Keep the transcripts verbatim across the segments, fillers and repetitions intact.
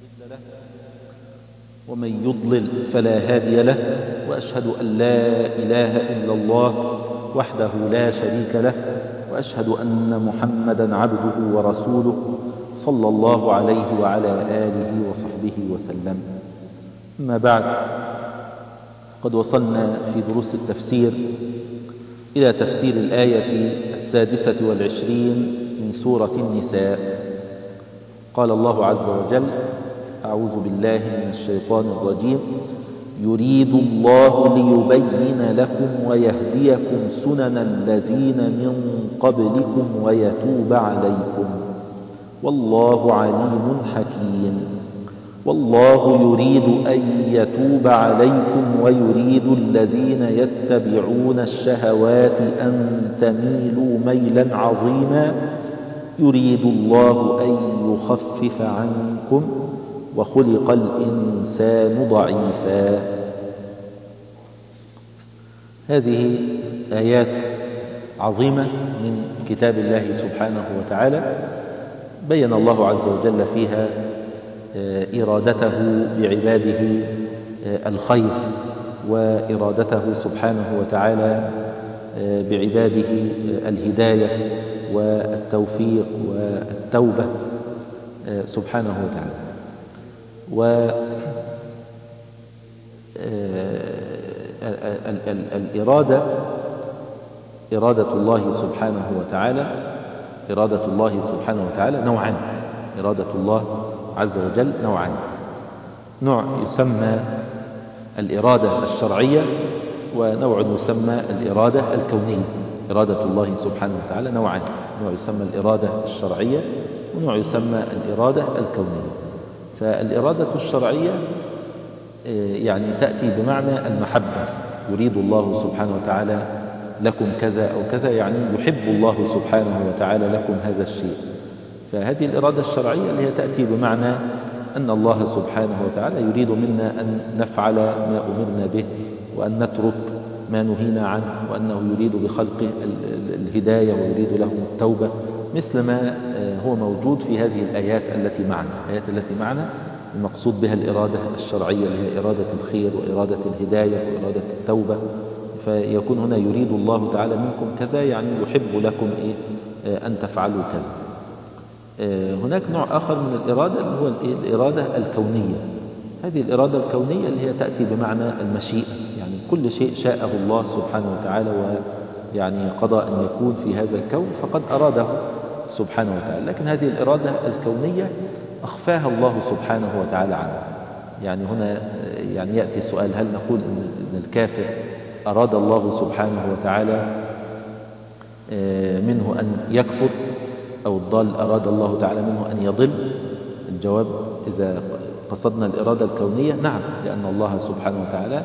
له ومن يضلل فلا هادي له، وأشهد أن لا إله إلا الله وحده لا شريك له، وأشهد أن محمدا عبده ورسوله صلى الله عليه وعلى آله وصحبه وسلم. أما بعد، قد وصلنا في دروس التفسير إلى تفسير الآية السادسة والعشرين من سورة النساء. قال الله عز وجل: أعوذ بالله من الشيطان الرجيم: يريد الله ليبين لكم ويهديكم سنن الذين من قبلكم ويتوب عليكم والله عليم حكيم. والله يريد أن يتوب عليكم ويريد الذين يتبعون الشهوات أن تميلوا ميلا عظيما. يريد الله أن يخفف عنكم وخلق الإنسان ضعيفا. هذه آيات عظيمة من كتاب الله سبحانه وتعالى، بين الله عز وجل فيها إرادته بعباده الخير، وإرادته سبحانه وتعالى بعباده الهداية والتوفيق والتوبة سبحانه وتعالى. والإرادة إرادة الله سبحانه وتعالى إرادة الله سبحانه وتعالى نوعان. إرادة الله عز وجل نوعان: نوع يسمى الإرادة الشرعية، ونوع يسمى الإرادة الكونية. إرادة الله سبحانه وتعالى نوعان: نوع يسمى الإرادة الشرعية، ونوع يسمى الإرادة الكونية. فالإرادة الشرعية يعني تأتي بمعنى المحبة. يريد الله سبحانه وتعالى لكم كذا أو كذا، يعني يحب الله سبحانه وتعالى لكم هذا الشيء. فهذه الإرادة الشرعية اللي هي تأتي بمعنى أن الله سبحانه وتعالى يريد منا أن نفعل ما أمرنا به، وأن نترك ما نهينا عنه، وأنه يريد بخلقه الهداية ويريد لهم التوبة، مثل ما هو موجود في هذه الآيات التي معنا. الآيات التي معنا المقصود بها الإرادة الشرعية اللي هي إرادة الخير وإرادة الهداية وإرادة التوبة. فيكون هنا يريد الله تعالى منكم كذا، يعني يحب لكم إيه أن تفعلوا كذا. هناك نوع آخر من الإرادة اللي هو الإرادة الكونية. هذه الإرادة الكونية اللي هي تأتي بمعنى المشيئة، يعني كل شيء شاءه الله سبحانه وتعالى ويعني قضى أن يكون في هذا الكون فقد أراده سبحانه وتعالى. لكن هذه الإرادة الكونية أخفاها الله سبحانه وتعالى عنه. يعني هنا يعني يأتي سؤال: هل نقول أن الكافر أراد الله سبحانه وتعالى منه أن يكفر، أو الضال أراد الله تعالى منه أن يضل؟ الجواب: إذا قصدنا الإرادة الكونية نعم، لأن الله سبحانه وتعالى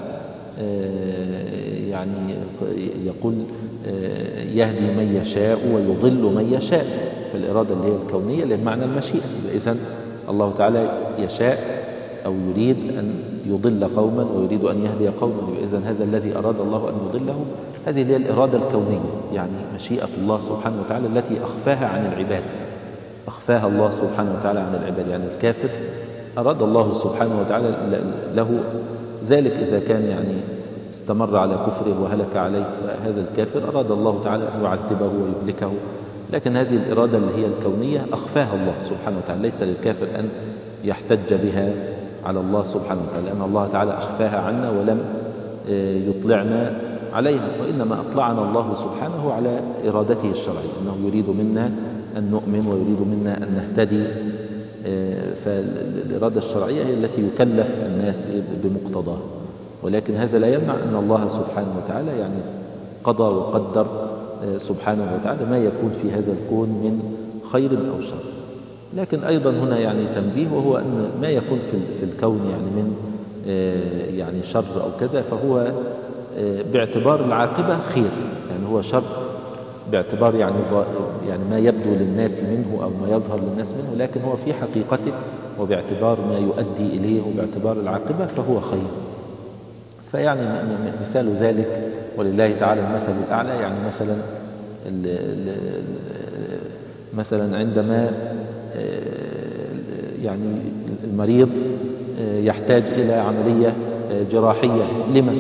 يعني يقول يهدي من يشاء ويضل من يشاء. فالإرادة اللي هي الكونية اللي بمعنى المشيئة. إذن الله تعالى يشاء أو يريد أن يضل قوما ويريد أن يهدي قوما. إذن هذا الذي أراد الله أن يضله، هذه هي الإرادة الكونية، يعني مشيئة الله سبحانه وتعالى التي أخفاها عن العباد، أخفاها الله سبحانه وتعالى عن العباد. يعني الكافر أراد الله سبحانه وتعالى له ذلك إذا كان يعني استمر على كفره وهلك عليه، فهذا الكافر أراد الله تعالى أن يعذبه ويهلكه. لكن هذه الإرادة اللي هي الكونية أخفاها الله سبحانه وتعالى، ليس للكافر أن يحتج بها على الله سبحانه وتعالى، لأن الله تعالى أخفاها عنا ولم يطلعنا عليها، وإنما أطلعنا الله سبحانه على إرادته الشرعية، أنه يريد منا أن نؤمن ويريد منا أن نهتدي. فالإرادة الشرعية هي التي يكلف الناس بمقتضاها، ولكن هذا لا يمنع أن الله سبحانه وتعالى يعني قضى وقدر سبحانه وتعالى ما يكون في هذا الكون من خير أو شر. لكن أيضا هنا يعني تنبيه، وهو أن ما يكون في الكون يعني من يعني شر أو كذا فهو باعتبار العاقبة خير، يعني هو شر باعتبار يعني يعني ما يبدو للناس منه أو ما يظهر للناس منه، لكن هو في حقيقته وباعتبار ما يؤدي إليه وباعتبار العاقبة فهو خير. فيعني مثال ذلك ولله تعالى المثل الأعلى، يعني مثلا مثلا عندما يعني المريض يحتاج إلى عملية جراحية مؤلمة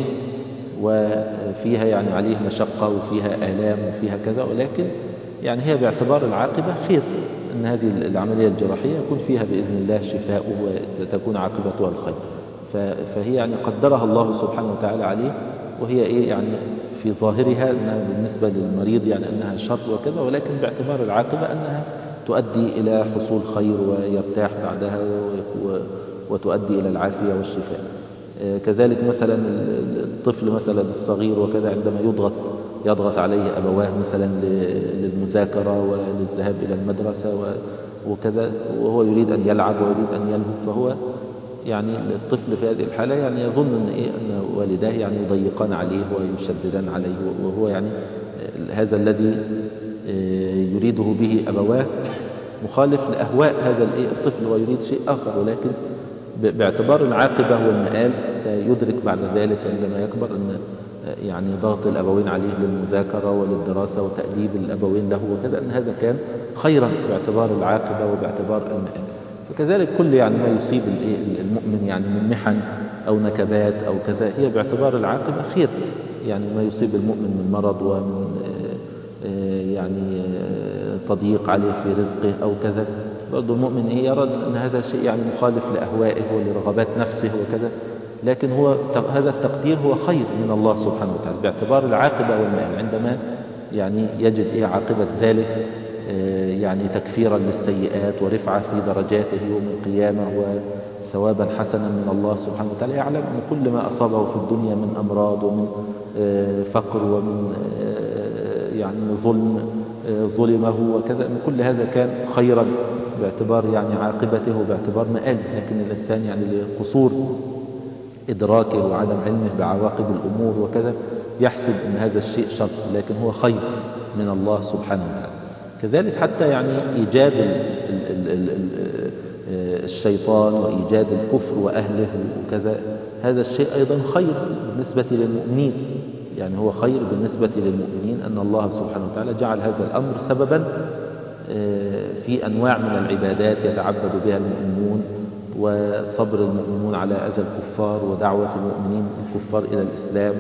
وفيها يعني عليه مشقة وفيها آلام وفيها كذا، ولكن يعني هي باعتبار العاقبة خير، أن هذه العملية الجراحية يكون فيها بإذن الله شفاؤه وتكون عاقبتها الخير. فهي يعني قدرها الله سبحانه وتعالى عليه، وهي إيه يعني في ظاهرها أنها بالنسبة للمريض يعني أنها شر وكذا، ولكن باعتبار العاقبة أنها تؤدي إلى حصول خير ويرتاح بعدها وتؤدي إلى العافية والشفاء. كذلك مثلا الطفل مثلا الصغير وكذا عندما يضغط يضغط عليه أبواه مثلا للمذاكرة وللذهاب إلى المدرسة وكذا، وهو يريد أن يلعب ويريد أن يلهو، فهو يعني الطفل في هذه الحالة يعني يظن أن, إيه أن والداه يعني يضيقان عليه ويشددان عليه، وهو يعني هذا الذي يريده به أبواه مخالف لأهواء هذا الطفل ويريد شيء آخر، ولكن باعتبار العاقبة والمآل سيدرك بعد ذلك عندما يكبر أن يعني ضغط الأبوين عليه للمذاكرة وللدراسة وتأديب الأبوين له وكذا أن هذا كان خيرا باعتبار العاقبة وباعتبار المآل. فكذلك كل يعني ما يصيب المؤمن يعني من محن أو نكبات أو كذا هي باعتبار العاقبة خير، يعني ما يصيب المؤمن من مرض ومن يعني تضييق عليه في رزقه أو كذا، برضو المؤمن إيه يرى أن هذا شيء يعني مخالف لأهوائه ولرغبات نفسه وكذا، لكن هو هذا التقدير هو خير من الله سبحانه وتعالى باعتبار العاقبة والمآل، عندما يعني يجد إيه عاقبة ذلك يعني تكفيرا للسيئات ورفعة في درجاته يوم القيامة وثوابا حسنا من الله سبحانه وتعالى، يعلم أن كل ما أصابه في الدنيا من أمراض ومن فقر ومن يعني ظلم ظلمه وكذا، أن كل هذا كان خيرا باعتبار يعني عاقبته وباعتبار مآله، لكن الإنسان يعني لقصور إدراكه وعدم علمه بعواقب الأمور وكذا يحسب أن هذا الشيء شر، لكن هو خير من الله سبحانه وتعالى. كذلك حتى يعني إيجاد ال ال ال ال الشيطان وإيجاد الكفر وأهله وكذا، هذا الشيء أيضا خير بالنسبة للمؤمنين، يعني هو خير بالنسبة للمؤمنين أن الله سبحانه وتعالى جعل هذا الأمر سببا في أنواع من العبادات يتعبد بها المؤمنون، وصبر المؤمنون على أذى الكفار ودعوة المؤمنين الكفار إلى الإسلام،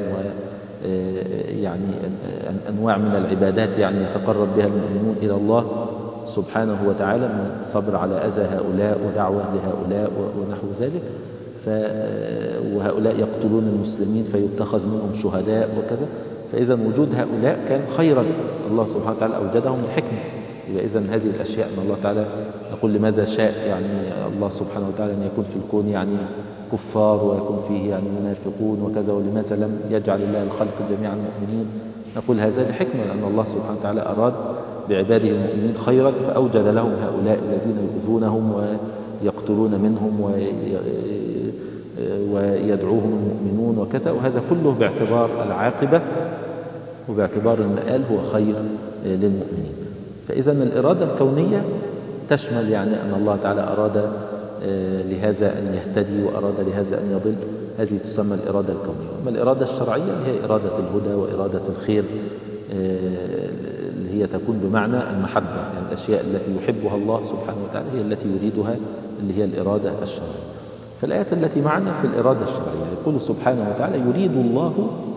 ويعني أنواع من العبادات يعني يتقرب بها المؤمنون إلى الله سبحانه وتعالى من صبر على أذى هؤلاء ودعوة لهؤلاء ونحو ذلك. وهؤلاء يقتلون المسلمين فيتخذ منهم شهداء وكذا، فإذا وجود هؤلاء كان خيرا، الله سبحانه وتعالى أوجدهم لحكمة. يبقى إذن هذه الأشياء أن الله تعالى يقول لماذا شاء يعني الله سبحانه وتعالى أن يكون في الكون يعني كفار ويكون فيه يعني منافقون وكذا، ولماذا لم يجعل الله الخلق جميعا مؤمنين؟ نقول هذا لحكمة، لأن الله سبحانه وتعالى أراد بعباده المؤمنين خيرا فأوجد لهم هؤلاء الذين يؤذونهم ويقتلون منهم ويدعوهم المؤمنون وكذا، وهذا كله باعتبار العاقبة وباعتبار المآل هو خير للمؤمنين. فإذا الإرادة الكونية تشمل يعني أن الله تعالى أراد لهذا أن يهتدي وأراد لهذا أن يضل، هذه تسمى الإرادة الكونية. أما الإرادة الشرعية هي إرادة الهدى وإرادة الخير، اللي هي تكون بمعنى المحبة، يعني الأشياء التي يحبها الله سبحانه وتعالى هي التي يريدها، اللي هي الإرادة الشرعية. فالآيات التي معنا في الإرادة الشرعية يقول سبحانه وتعالى يريد الله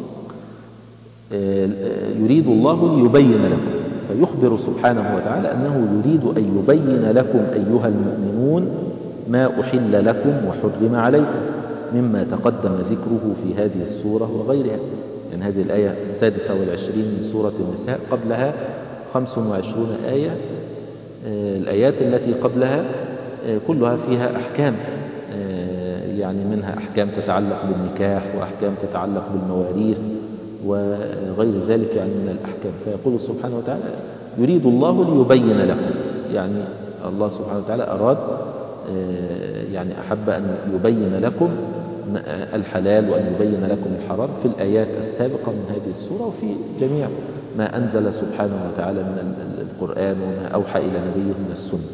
يريد الله ليبين لكم، فيخبر سبحانه وتعالى أنه يريد أن يبين لكم أيها المؤمنون ما أحل لكم وحرم عليكم مما تقدم ذكره في هذه السورة وغيرها. يعني هذه الآية السادسة والعشرين من سورة النساء قبلها خمس وعشرون آية، الآيات التي قبلها كلها فيها أحكام، يعني منها أحكام تتعلق بالنكاح وأحكام تتعلق بالمواريث وغير ذلك يعني من الأحكام. فيقول سبحانه وتعالى يريد الله ليبين لكم، يعني الله سبحانه وتعالى أراد يعني أحب أن يبين لكم الحلال وأن يبين لكم الحرام في الآيات السابقة من هذه السورة وفي جميع ما أنزل سبحانه وتعالى من القرآن وما أوحى إلى نبيه من السنة.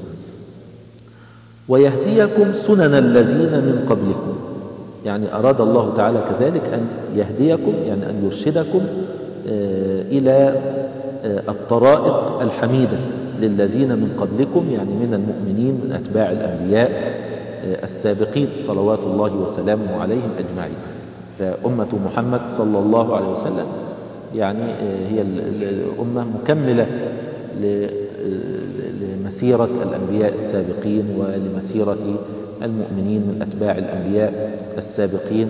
ويهديكم سنن الذين من قبلكم، يعني أراد الله تعالى كذلك أن يهديكم، يعني أن يرشدكم إلى الطرائق الحميدة للذين من قبلكم، يعني من المؤمنين من أتباع الأنبياء السابقين صلوات الله وسلامه عليهم أجمعين. فأمة محمد صلى الله عليه وسلم يعني هي الأمة مكملة لمسيرة الأنبياء السابقين ولمسيرة المؤمنين من أتباع الأنبياء السابقين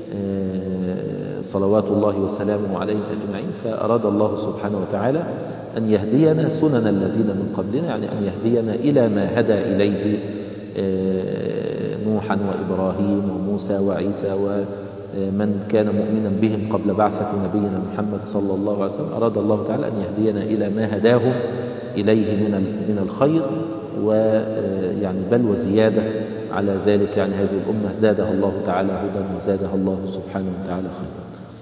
صلوات الله وسلامه عليهم أجمعين. فأراد الله سبحانه وتعالى أن يهدينا سنن الذين من قبلنا، يعني أن يهدينا إلى ما هدى إليه نوحا وإبراهيم وموسى وعيسى ومن كان مؤمنا بهم قبل بعثة نبينا محمد صلى الله عليه وسلم. أراد الله تعالى أن يهدينا إلى ما هداهم إليه من من الخير، ويعني بل وزيادة على ذلك. يعني هذه الأمة زادها الله تعالى هدى وزادها الله سبحانه وتعالى خيرا.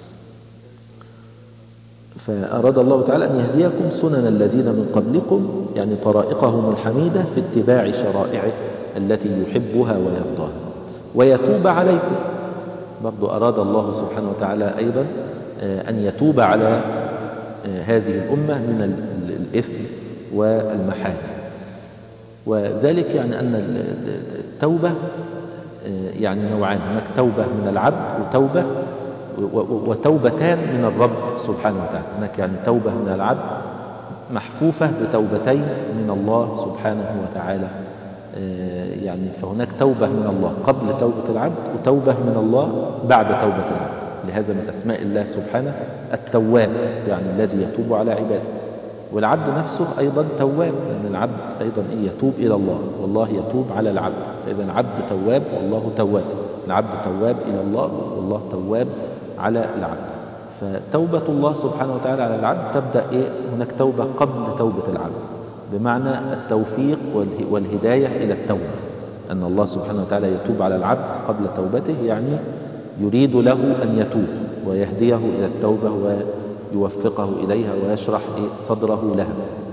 فأراد الله تعالى أن يهديكم سنن الذين من قبلكم، يعني طرائقهم الحميدة في اتباع شرائعه التي يحبها ويرضاها، ويتوب عليكم. برضو أراد الله سبحانه وتعالى أيضا أن يتوب على هذه الأمة من الإثم والمحارم. وذلك يعني أن التوبة يعني نوعان، هناك توبة من العبد وتوبة وتوبتان من الرب سبحانه وتعالى. هناك يعني توبة من العبد محفوفة بتوبتين من الله سبحانه وتعالى. يعني فهناك توبة من الله قبل توبة العبد وتوبة من الله بعد توبة العبد. لهذا من أسماء الله سبحانه التواب، يعني الذي يتوب على عباده. والعبد نفسه أيضا تواب، لأن العبد أيضا يتوب إلى الله والله يتوب على العبد. فإذا العبد تواب والله تواب، العبد تواب إلى الله والله تواب على العبد. فتوبة الله سبحانه وتعالى على العبد تبدأ إيه؟ هناك توبة قبل توبة العبد، بمعنى التوفيق والهداية إلى التوبة. أن الله سبحانه وتعالى يتوب على العبد قبل توبته، يعني يريد له أن يتوب ويهديه إلى التوبة ويوفقه إليها ويشرح صدره لها.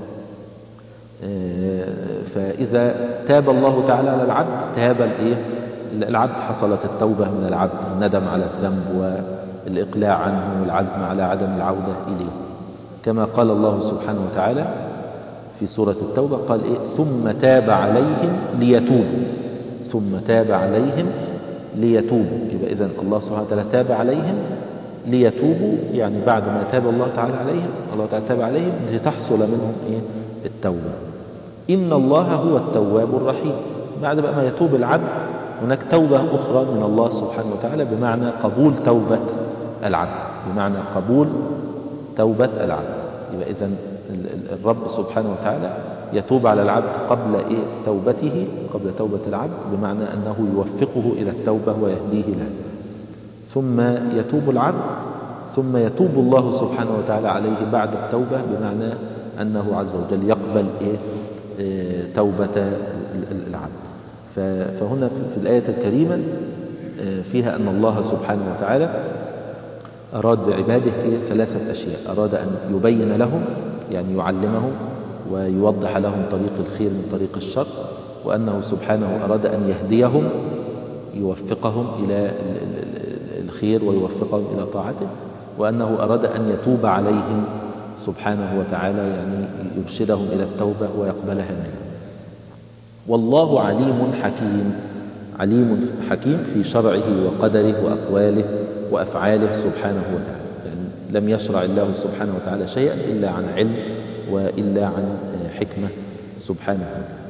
فإذا تاب الله تعالى على العبد تاب العبد، حصلت التوبة من العبد، الندم على الذنب والإقلاع عنه والعزم على عدم العودة إليه. كما قال الله سبحانه وتعالى في سورة التوبة قال إيه؟ ثم تاب عليهم ليتوبوا، ثم تاب عليهم ليتوبوا. يبقى إذن الله سبحانه وتعالى تاب عليهم ليتوبوا، يعني بعد ما تاب الله تعالى عليهم الله تعالى تاب عليهم لتحصل منهم إيه؟ التوبة. إن الله هو التواب الرحيم. بعد بقى ما يتوب العبد هناك توبة أخرى من الله سبحانه وتعالى، بمعنى قبول توبة العبد، بمعنى قبول توبة العبد. يبقى إذن الرب سبحانه وتعالى يتوب على العبد قبل إيه؟ توبته، قبل توبة العبد، بمعنى أنه يوفقه إلى التوبة ويهديه لها. ثم يتوب العبد ثم يتوب الله سبحانه وتعالى عليه بعد التوبة، بمعنى أنه عز وجل يقبل إيه؟ إيه توبة العبد. فهنا في الآية الكريمة فيها أن الله سبحانه وتعالى أراد بعباده إيه؟ ثلاثة أشياء. أراد أن يبين لهم، يعني يعلمهم ويوضح لهم طريق الخير من طريق الشر، وأنه سبحانه أراد أن يهديهم، يوفقهم إلى الخير ويوفقهم إلى طاعته، وأنه أراد أن يتوب عليهم سبحانه وتعالى، يعني يرشدهم إلى التوبة ويقبلها منهم. والله عليم حكيم، عليم حكيم في شرعه وقدره وأقواله وأفعاله سبحانه وتعالى. يعني لم يشرع الله سبحانه وتعالى شيئا إلا عن علم وإلا عن حكمة سبحانه وتعالى.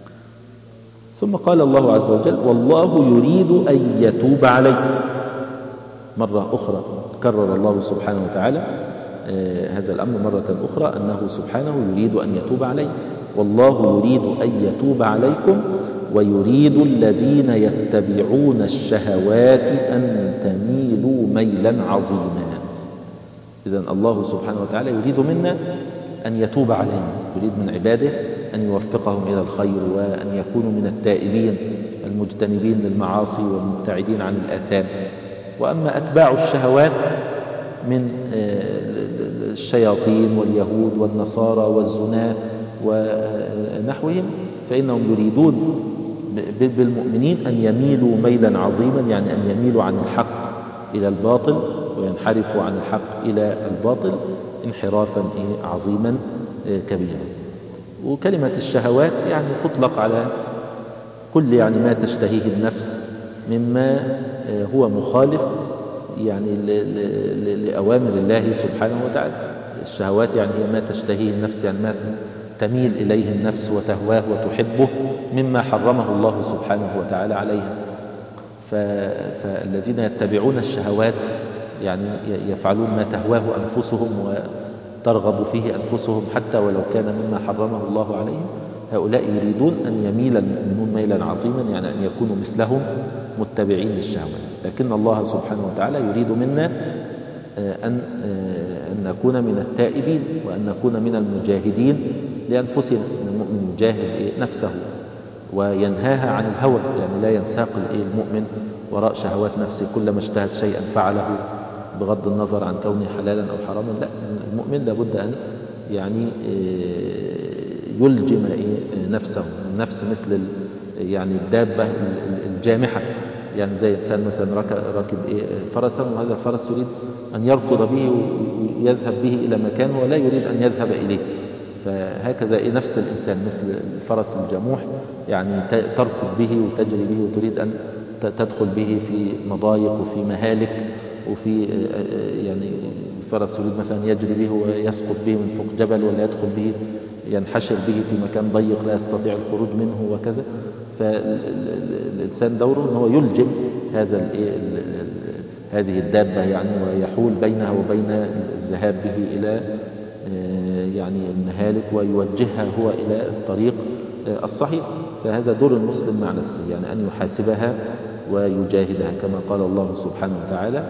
ثم قال الله عز وجل والله يريد أن يتوب عليكم. مرة أخرى كرر الله سبحانه وتعالى هذا الأمر مرة أخرى، أنه سبحانه يريد أن يتوب عليكم. والله يريد أن يتوب عليكم ويريد الذين يتبعون الشهوات أن تميلوا ميلا عظيما. إذن الله سبحانه وتعالى يريد منا أن يتوب علينا، يريد من عباده أن يوفقهم إلى الخير وأن يكونوا من التائبين المجتنبين للمعاصي والمبتعدين عن الآثام. وأما أتباع الشهوات من الشياطين واليهود والنصارى والزنا ونحوهم فإنهم يريدون بالمؤمنين أن يميلوا ميلا عظيما، يعني أن يميلوا عن الحق إلى الباطل وينحرفوا عن الحق إلى الباطل انحرافا عظيما كبيرا. وكلمة الشهوات يعني تطلق على كل يعني ما تشتهيه النفس مما هو مخالف يعني لأوامر الله سبحانه وتعالى. الشهوات يعني هي ما تشتهيه النفس، يعني ما تميل إليه النفس وتهواه وتحبه مما حرمه الله سبحانه وتعالى عليها. فالذين يتبعون الشهوات يعني يفعلون ما تهواه أنفسهم وترغب فيه أنفسهم حتى ولو كان مما حرمه الله عليهم. هؤلاء يريدون أن يميل المؤمنون ميلا عظيما، يعني أن يكونوا مثلهم متبعين للشهوات. لكن الله سبحانه وتعالى يريد منا أن أن نكون من التائبين وأن نكون من المجاهدين لأنفسنا. المؤمن يجاهد نفسه وينهاها عن الهوى، يعني لا ينساق المؤمن وراء شهوات نفسه، كلما اشتهت شيئا فعله بغض النظر عن كونه حلالا أو حراما. لا، المؤمن لابد أن يعني يلجم نفسه. النفس مثل يعني الدابة الجامحة، يعني زي إنسان مثلا راكب فرسا، وهذا الفرس يريد أن يركض به ويذهب به إلى مكان ولا يريد أن يذهب إليه. فهكذا نفس الإنسان مثل الفرس الجموح، يعني تركض به وتجري به وتريد أن تدخل به في مضايق وفي مهالك وفي يعني الفرس يريد مثلا يجري به ويسقط به من فوق جبل، ولا يدخل به ينحشر به في مكان ضيق لا يستطيع الخروج منه وكذا. فالإنسان دوره أنه يلجم هذا هذه الدابة يعني، ويحول بينها وبين الذهاب به إلى يعني المهالك ويوجهها هو إلى الطريق الصحيح. فهذا دور المسلم مع نفسه، يعني أن يحاسبها ويجاهدها كما قال الله سبحانه وتعالى: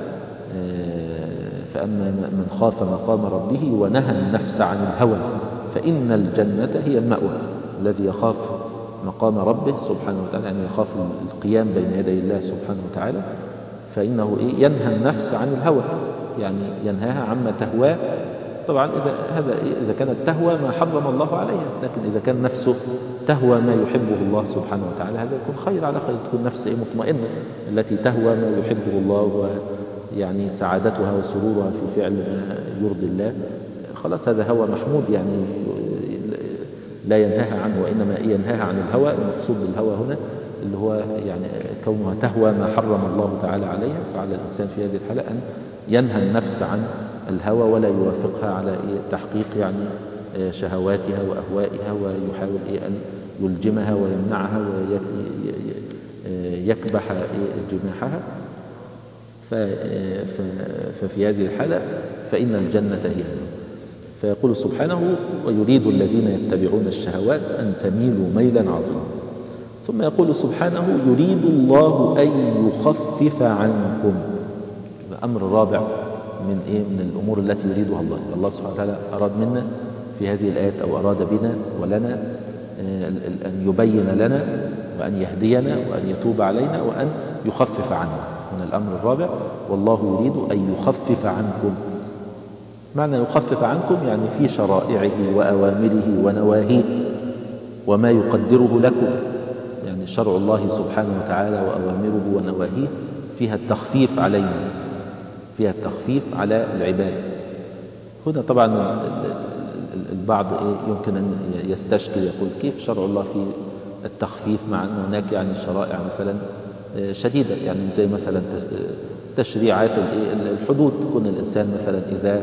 فأما من خاف مقام ربه ونهى النفس عن الهوى فإن الجنة هي المأوى. الذي يخاف مقام ربه سبحانه وتعالى، يعني يخاف القيام بين يدي الله سبحانه وتعالى، فإنه إيه؟ ينهى النفس عن الهوى، يعني ينهاها عما تهواه. طبعا إذا هذا إذا كانت تهوى ما حرم الله عليها، لكن إذا كان نفسه تهوى ما يحبه الله سبحانه وتعالى هذا يكون خير على خير، تكون نفس إيه؟ مطمئنة. التي تهوى ما يحبه الله ويعني سعادتها وسرورها في فعل ما يرضي الله، خلاص هذا هوى محمود، يعني لا ينهاها عنه، وإنما ينهاها عن الهوى. المقصود بالهوى هنا اللي هو يعني كونها تهوى ما حرم الله تعالى عليها. فعلى الإنسان في هذه الحالة أن ينهى النفس عن الهوى ولا يوافقها على تحقيق يعني شهواتها وأهوائها، ويحاول أن يلجمها ويمنعها ويكبح جماحها. ففي هذه الحالة فإن الجنة هي. فيقول سبحانه: ويريد الذين يتبعون الشهوات أن تميلوا ميلا عظيما. ثم يقول سبحانه: يريد الله أن يخفف عنكم. الأمر الرابع من إيه؟ من الأمور التي يريدها الله. الله سبحانه وتعالى أراد منا في هذه الآيات أو أراد بنا ولنا أن يبين لنا وأن يهدينا وأن يتوب علينا وأن يخفف عنا. من الأمر الرابع: والله يريد أن يخفف عنكم. معنى يخفف عنكم يعني في شرائعه وأوامره ونواهيه وما يقدره لكم، يعني شرع الله سبحانه وتعالى وأوامره ونواهيه فيها التخفيف علينا، فيها التخفيف على العباد. هنا طبعا البعض يمكن أن يستشكل يقول: كيف شرع الله في التخفيف مع أن هناك يعني شرائع مثلا شديدة، يعني زي مثلا تشريعات الحدود، تكون الإنسان مثلا إذا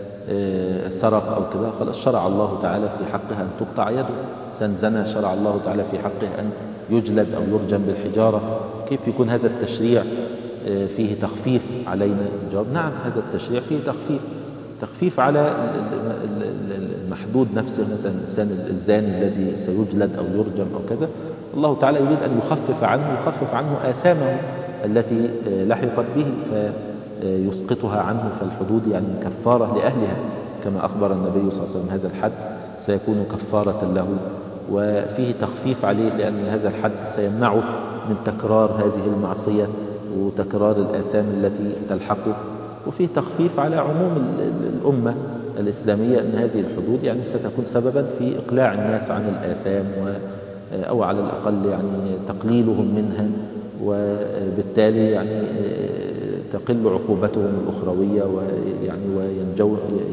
سرق أو كذا خلاص شرع الله تعالى في حقه أن تقطع يده. إنسان زنى شرع الله تعالى في حقه أن يجلد أو يرجم بالحجارة. كيف يكون هذا التشريع فيه تخفيف علينا؟ الجواب: نعم، هذا التشريع فيه تخفيف تخفيف على المحدود نفسه. مثلا الإنسان الزاني الذي سيجلد أو يرجم أو كذا، الله تعالى يريد أن يخفف عنه يخفف عنه آثامه التي لحقت به فيسقطها عنه. فالحدود يعني كفارة لأهلها، كما أخبر النبي صلى الله عليه وسلم: هذا الحد سيكون كفارة له. وفيه تخفيف عليه لأن هذا الحد سيمنعه من تكرار هذه المعصية وتكرار الآثام التي تلحقه. وفيه تخفيف على عموم الأمة الإسلامية، أن هذه الحدود يعني ستكون سببا في إقلاع الناس عن الآثام أو على الأقل يعني تقليلهم منها، وبالتالي يعني تقل عقوبتهم الأخروية ويعني وينجو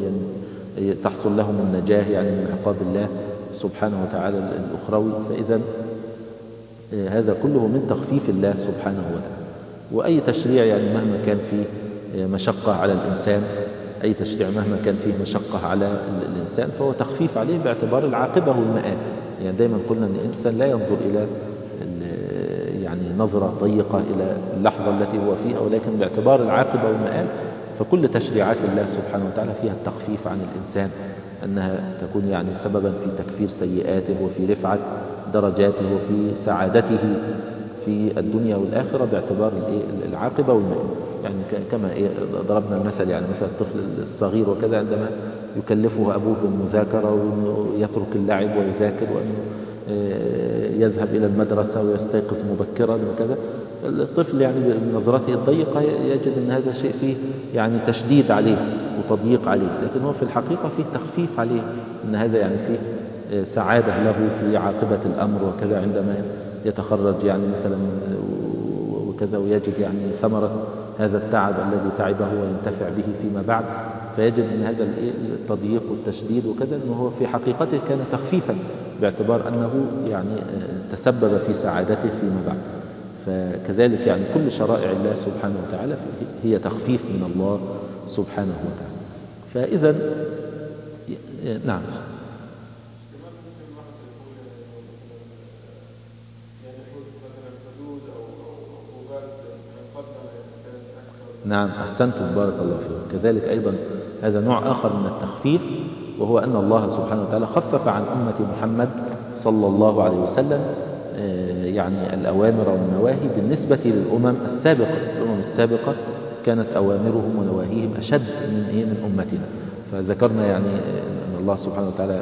تحصل لهم النجاة يعني من عقاب الله سبحانه وتعالى الأخروي. فإذا هذا كله من تخفيف الله سبحانه وتعالى. وأي تشريع يعني مهما كان فيه مشقة على الإنسان، أي تشريع مهما كان فيه مشقة على الإنسان فهو تخفيف عليه باعتبار العاقبة والمآل. يعني دايما قلنا أن الإنسان لا ينظر إلى يعني نظرة ضيقة إلى اللحظة التي هو فيها، ولكن باعتبار العاقبة والمآل فكل تشريعات الله سبحانه وتعالى فيها التخفيف عن الإنسان، أنها تكون يعني سببا في تكفير سيئاته وفي رفعة درجاته وفي سعادته في الدنيا والآخرة باعتبار العاقبة والمآل. يعني كما ضربنا المثل، يعني مثل الطفل الصغير وكذا عندما يكلفه أبوه بالمذاكرة ويترك اللعب ويذاكر، وأنه يذهب إلى المدرسة ويستيقظ مبكرا وكذا، الطفل يعني بنظرته الضيقة يجد أن هذا شيء فيه يعني تشديد عليه وتضييق عليه، لكن هو في الحقيقة فيه تخفيف عليه، أن هذا يعني فيه سعادة له في عاقبة الأمر وكذا، عندما يتخرج يعني مثلا وكذا ويجد يعني ثمرة هذا التعب الذي تعبه وينتفع به فيما بعد، فيجد أن هذا التضييق والتشديد وكذا أنه هو في حقيقته كان تخفيفا باعتبار أنه يعني تسبب في سعادته فيما بعد. فكذلك يعني كل شرائع الله سبحانه وتعالى هي تخفيف من الله سبحانه وتعالى. فإذا نعم نعم أحسنتم بارك الله فيكم. كذلك أيضا هذا نوع آخر من التخفيف، وهو أن الله سبحانه وتعالى خفف عن أمة محمد صلى الله عليه وسلم يعني الأوامر والنواهي بالنسبة للأمم السابقة. الأمم السابقة كانت أوامرهم ونواهيهم أشد من إيه من أمتنا. فذكرنا يعني أن الله سبحانه وتعالى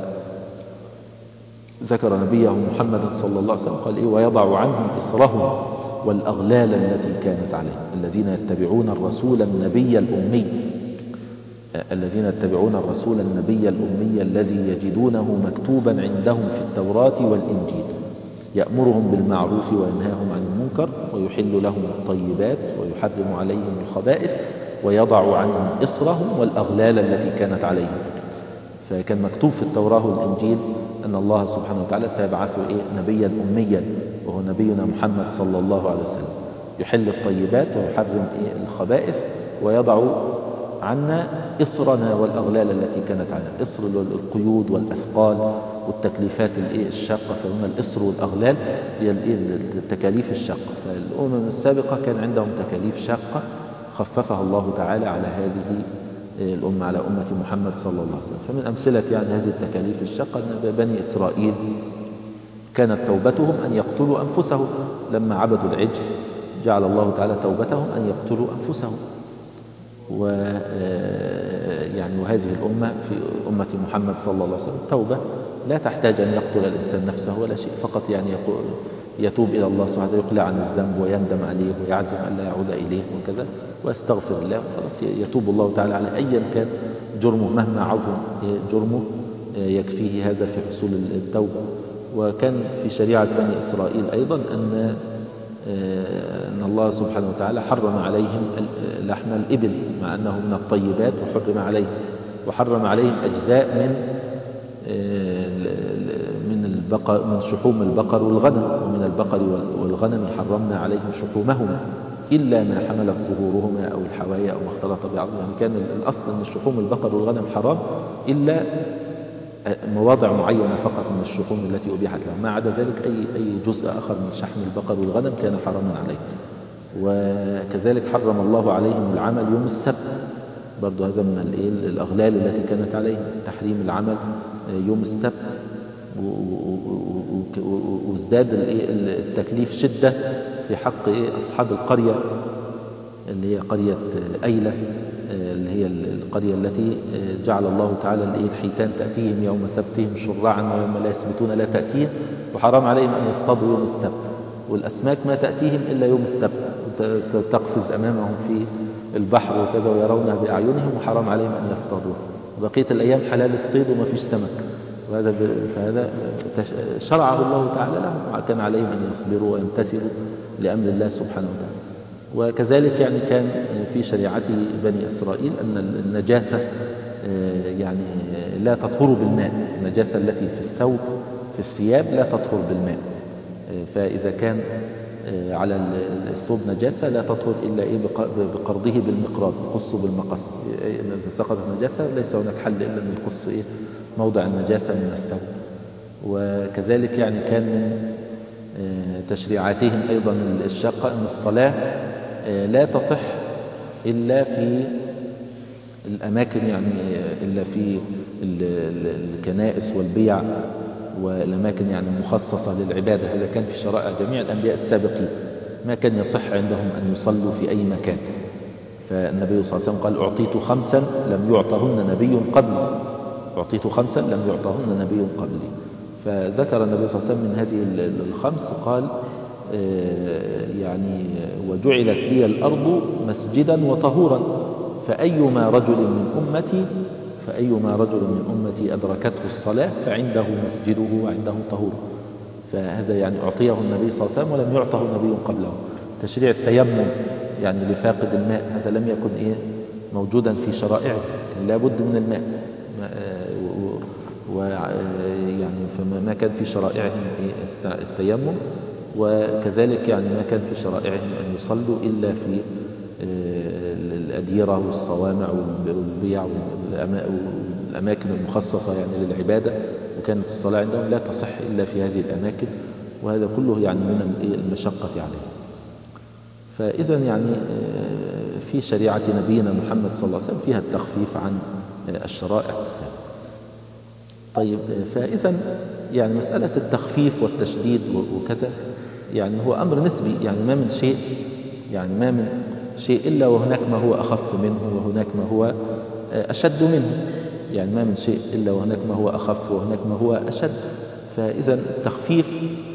ذكر نبيه محمد صلى الله عليه وسلم قال إيه ويضع عنهم إصرهم والأغلال التي كانت عليهم الذين يتبعون الرسول النبي الأمي الذين يتبعون الرسول النبي الأمي الذي يجدونه مكتوبا عندهم في التوراة والإنجيل يأمرهم بالمعروف وينهاهم عن المنكر ويحل لهم الطيبات ويحرم عليهم الخبائث ويضع عنهم إصرهم والأغلال التي كانت عليهم. فكان مكتوب في التوراة والإنجيل أن الله سبحانه وتعالى سيبعث إيه نبيا أميا، وهو نبينا محمد صلى الله عليه وسلم، يحل الطيبات ويحرم إيه الخبائث ويضع عنا إصرنا والأغلال التي كانت علينا. الإصر القيود والأثقال والتكليفات الشاقة، فهنا الإصر والأغلال هي التكاليف الشاقة. فالأمم السابقة كان عندهم تكاليف شاقة خففها الله تعالى على هذه الأمة، على أمة محمد صلى الله عليه وسلم. فمن أمثلة يعني هذه التكاليف الشاقة أن بني إسرائيل كانت توبتهم أن يقتلوا أنفسهم لما عبدوا العجل، جعل الله تعالى توبتهم أن يقتلوا أنفسهم. و يعني وهذه الأمة في أمة محمد صلى الله عليه وسلم توبة لا تحتاج أن يقتل الإنسان نفسه ولا شيء، فقط يعني يتوب إلى الله سبحانه وتعالى، يقلع عن الذنب ويندم عليه ويعزم أن لا يعود إليه وكذا ويستغفر الله، خلاص يتوب الله تعالى على أيا كان جرمه مهما عظم جرمه يكفيه هذا في حصول التوبة. وكان في شريعة بني إسرائيل أيضا أن أن الله سبحانه وتعالى حرم عليهم لحم الإبل مع أنه من الطيبات وحرم عليهم، وحرم عليهم أجزاء من من البقر من شحوم البقر والغنم، ومن البقر والغنم حرمنا عليهم شحومهما إلا ما حملت ظهورهما أو الحوايا أو ما اختلط بعضهم. يعني كان الأصل أن شحوم البقر والغنم حرام إلا مواضع معينة فقط من الشحوم التي أبيحت لهم، ما عدا ذلك أي أي جزء آخر من شحم البقر والغنم كان حراما عليه. وكذلك حرم الله عليهم العمل يوم السبت، برضو هذا من الأغلال التي كانت عليهم، تحريم العمل يوم السبت. وازداد التكليف شدة في حق أصحاب القرية اللي هي قرية أيلة، اللي هي القرية التي جعل الله تعالى الحيتان تأتيهم يوم سبتهم شرعا ويوم لا يسبتون لا تأتيهم، وحرام عليهم أن يصطادوا يوم السبت، والأسماك ما تأتيهم إلا يوم السبت، تقفز أمامهم في البحر وكذا ويرونها بأعينهم، وحرام عليهم أن يصطادوا. بقية الأيام حلال الصيد وما فيش سمك، وهذا فهذا شرعه الله تعالى لهم، كان عليهم أن يصبروا ويمتثلوا لأمر الله سبحانه وتعالى. وكذلك يعني كان في شريعة بني إسرائيل أن النجاسة يعني لا تطهر بالماء، النجاسة التي في الثوب في الثياب لا تطهر بالماء، فإذا كان على الثوب نجاسة لا تطهر إلا إيه بقرضه بالمقراض، قصه بالمقص. إذا سقطت نجاسة ليس هناك حل إلا أن يقص إيه موضع النجاسة من الثوب. وكذلك يعني كان من تشريعاتهم أيضا الشاقة أن الصلاة لا تصح إلا في الأماكن، يعني إلا في الكنائس والبيع والأماكن يعني مخصصة للعبادة. هذا كان في شرائع جميع الأنبياء السابقين، ما كان يصح عندهم أن يصلوا في أي مكان. فالنبي صلى الله عليه وسلم قال أعطيت خمسا لم يعطهن نبي قبلي، أعطيت خمسا لم يعطهن نبي قبلي. فذكر النبي صلى الله عليه وسلم من هذه الخمس قال يعني وجعلت لي الأرض مسجدا وطهورا، فأيما رجل من أمتي فأيما رجل من أمتي أدركته الصلاة فعنده مسجده وعنده طهور. فهذا يعني أعطيه النبي صلى الله عليه وسلم ولم يعطه نبي قبله. تشريع التيمم يعني لفاقد الماء هذا لم يكن إيه موجودا في شرائعه، لا بد من الماء، ويعني فما كان في شرائعهم التيمم. وكذلك يعني ما كان في شرائعهم أن يصلوا إلا في الأديرة والصوامع والبيع والأماكن المخصصة يعني للعبادة، وكانت الصلاة عندهم لا تصح إلا في هذه الأماكن. وهذا كله يعني من المشقة عليه. فإذا يعني في شريعة نبينا محمد صلى الله عليه وسلم فيها التخفيف عن الشرائع السابقة. طيب، فإذا يعني مسألة التخفيف والتشديد وكذا يعني هو أمر نسبي، يعني ما من شيء يعني ما من شيء إلا وهناك ما هو أخف منه وهناك ما هو أشد منه، يعني ما من شيء إلا وهناك ما هو أخف وهناك ما هو أشد. فإذا التخفيف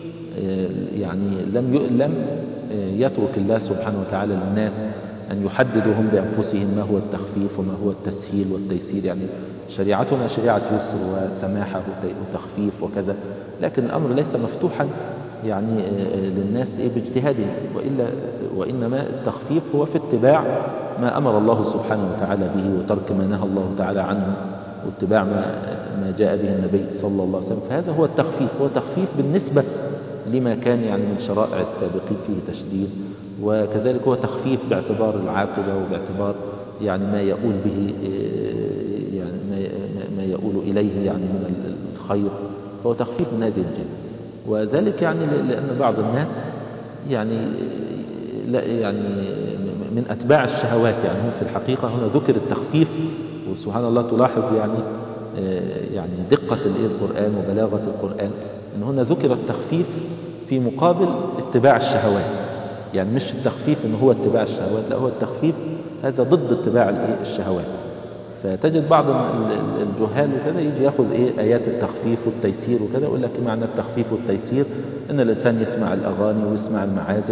يعني لم لم يترك الله سبحانه وتعالى للناس أن يحددوا هم بأنفسهم ما هو التخفيف وما هو التسهيل والتيسير. يعني شريعتنا شريعة يسر وسماحة وتخفيف وكذا، لكن الأمر ليس مفتوحا يعني للناس إيه باجتهادهم، وإلا وإنما التخفيف هو في اتباع ما أمر الله سبحانه وتعالى به وترك ما نهى الله تعالى عنه واتباع ما ما جاء به النبي صلى الله عليه وسلم. فهذا هو التخفيف، هو تخفيف بالنسبة لما كان يعني من شرائع السابقين فيه تشديد، وكذلك هو تخفيف باعتبار العاقبة وباعتبار يعني ما يؤول به يعني ما يؤول إليه يعني من الخير، فهو تخفيف من هذه الجهة. وذلك يعني لأن بعض الناس يعني لا يعني من أتباع الشهوات، يعني هم في الحقيقة هنا ذكر التخفيف، وسبحان الله تلاحظ يعني يعني دقة القرآن وبلاغة القرآن أن هنا ذكر التخفيف في مقابل اتباع الشهوات. يعني مش التخفيف أنه هو اتباع الشهوات، لا، هو التخفيف هذا ضد اتباع الشهوات. فتجد بعض الجهال وكذا يجي يأخذ إيه آيات التخفيف والتيسير وكذا، يقول لك معنى التخفيف والتيسير أن الإنسان يسمع الأغاني ويسمع المعازف،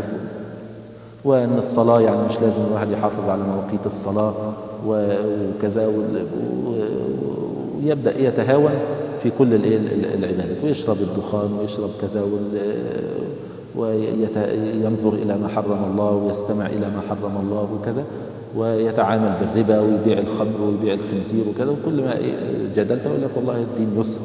وأن الصلاة يعني مش لازم الواحد يحافظ على مواقيت الصلاة وكذا، ويبدأ يتهاون في كل العبادات ويشرب الدخان ويشرب كذا وينظر إلى ما حرم الله ويستمع إلى ما حرم الله وكذا، ويتعامل بالربا ويبيع الخمر ويبيع الخنزير وكذا، وكل ما جدلت يقول لك والله الدين يسر